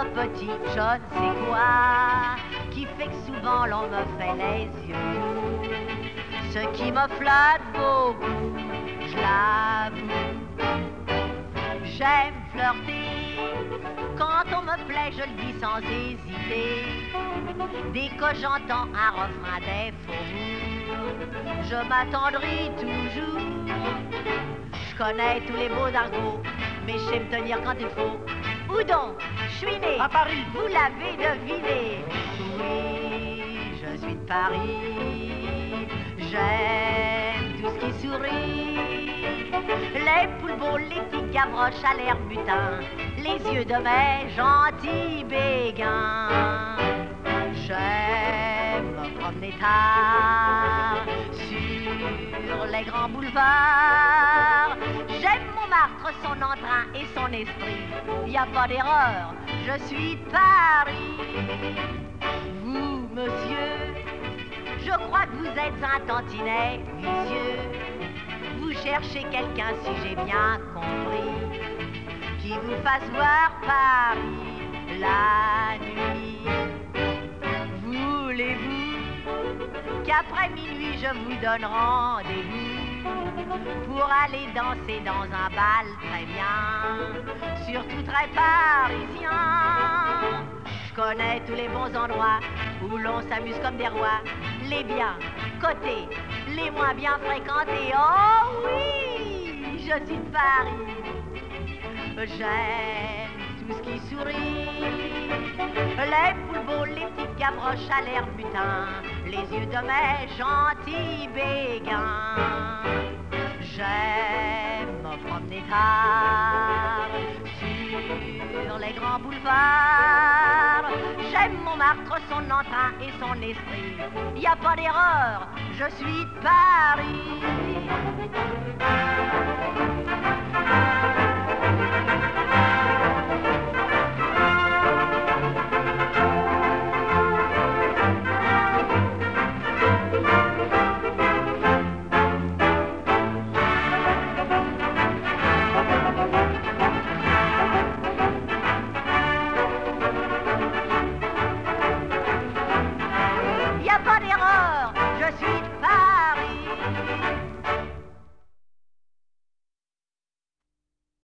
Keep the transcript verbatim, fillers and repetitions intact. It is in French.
ce petit je ne sais quoi qui fait que souvent l'on me fait les yeux doux. Ce qui me flatte beaucoup, je l'avoue. J'aime flirter, quand on me plaît je le dis sans hésiter. Dès que j'entends un refrain des faubourgs, je m'attendris toujours. Je connais tous les mots d'argot, mais je sais me tenir quand il faut. Où donc? Je suis né à Paris. Vous l'avez deviné. Oui, je suis de Paris. J'aime tout ce qui sourit. Les poules beaux, les petites gavroches à l'air butin, les yeux de mes gentils béguins. J'aime me promener tard sur les grands boulevards. J'aime Montmartre, son entrain et son esprit. Y a pas d'erreur, je suis de Paris. Vous, monsieur, je crois que vous êtes un tantinet vicieux. Vous cherchez quelqu'un, si j'ai bien compris, qui vous fasse voir Paris la nuit. Voulez-vous qu'après minuit je vous donne rendez-vous pour aller danser dans un bal très bien, surtout très parisien? Je connais tous les bons endroits où l'on s'amuse comme des rois, les biens cotés, les moins bien fréquentés. Oh oui, je suis de Paris. J'aime tout ce qui sourit, les poules beaux, les petites gavroches à l'air butin, les yeux de mes gentils béguins. J'aime me promener tard sur les grands boulevards. J'aime Montmartre, son entrain et son esprit. Y a pas d'erreur, je suis de Paris.